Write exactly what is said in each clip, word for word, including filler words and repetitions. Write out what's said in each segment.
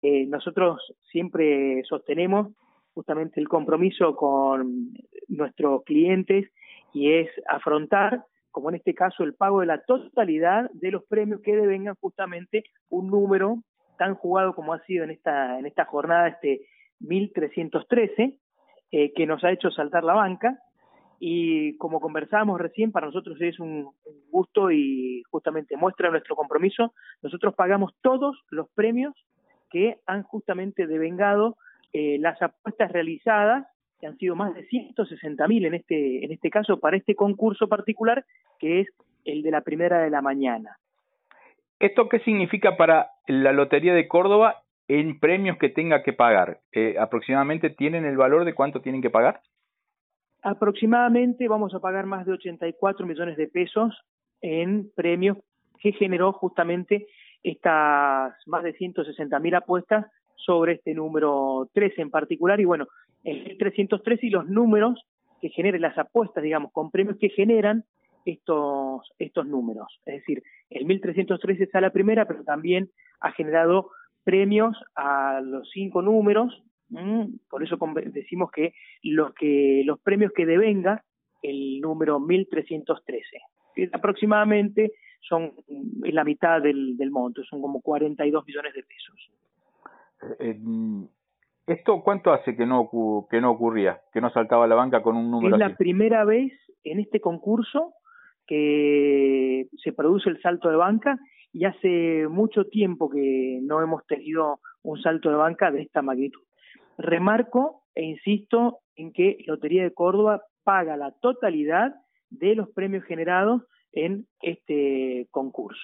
Eh, nosotros siempre sostenemos justamente el compromiso con nuestros clientes y es afrontar, como en este caso, el pago de la totalidad de los premios que devengan justamente un número tan jugado como ha sido en esta, en esta jornada, este mil trescientos trece, eh, que nos ha hecho saltar la banca. Y como conversábamos recién, para nosotros es un, un gusto y justamente muestra nuestro compromiso. Nosotros pagamos todos los premios que han justamente devengado eh, las apuestas realizadas, que han sido más de ciento sesenta mil en este, en este caso, para este concurso particular, que es el de la primera de la mañana. ¿Esto qué significa para la Lotería de Córdoba en premios que tenga que pagar? Eh, ¿Aproximadamente tienen el valor de cuánto tienen que pagar? Aproximadamente vamos a pagar más de ochenta y cuatro millones de pesos en premios que generó justamente estas más de ciento sesenta mil apuestas sobre este número trece en particular. Y bueno, el mil trescientos trece y los números que generen las apuestas, digamos, con premios que generan estos, estos números. Es decir, el mil trescientos trece es a la primera, pero también ha generado premios a los cinco números. Mm, por eso decimos que los que los premios que devenga el número mil trescientos trece, que aproximadamente son es la mitad del, del monto, son como cuarenta y dos millones de pesos. Eh, ¿Esto cuánto hace que no que no ocurría, que no saltaba la banca con un número Es así? la primera vez en este concurso que se produce el salto de banca y hace mucho tiempo que no hemos tenido un salto de banca de esta magnitud. Remarco e insisto en que Lotería de Córdoba paga la totalidad de los premios generados en este concurso.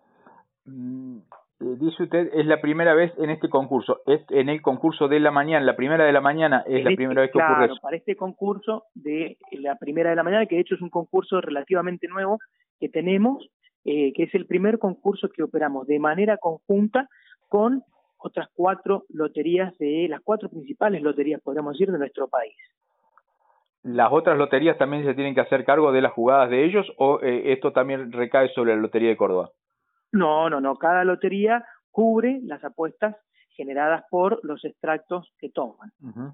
Mm, eh, dice usted, es la primera vez en este concurso, es en el concurso de la mañana, la primera de la mañana es en la este, primera vez que claro, ocurre eso. para este concurso de la primera de la mañana, que de hecho es un concurso relativamente nuevo que tenemos, eh, que es el primer concurso que operamos de manera conjunta con otras cuatro loterías, de las cuatro principales loterías, podríamos decir, de nuestro país. ¿Las otras loterías también se tienen que hacer cargo de las jugadas de ellos o eh, esto también recae sobre la Lotería de Córdoba? No, no, no. Cada lotería cubre las apuestas generadas por los extractos que toman. Uh-huh.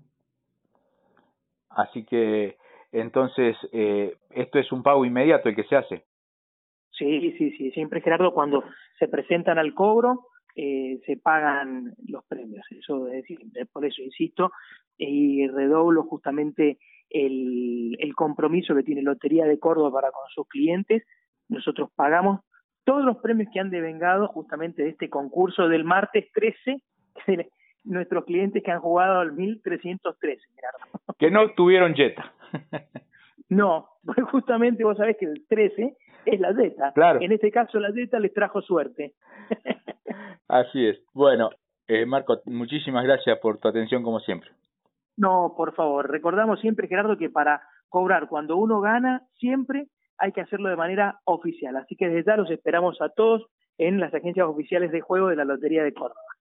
Así que, entonces, eh, esto es un pago inmediato el que se hace. Sí, sí, sí. Siempre, Gerardo, cuando se presentan al cobro, eh, se pagan los premios. Eso es decir, por eso insisto y redoblo justamente el, el compromiso que tiene Lotería de Córdoba para con sus clientes. Nosotros pagamos todos los premios que han devengado justamente de este concurso del martes trece, de nuestros clientes que han jugado al mil trescientos trece, Gerardo. Que no tuvieron Jetta. No, pues justamente vos sabés que el trece es la Jetta. Claro. En este caso la Jetta les trajo suerte. Así es. Bueno, eh, Marco, muchísimas gracias por tu atención como siempre. No, por favor, recordamos siempre, Gerardo, que para cobrar cuando uno gana, siempre hay que hacerlo de manera oficial. Así que desde ya los esperamos a todos en las agencias oficiales de juego de la Lotería de Córdoba.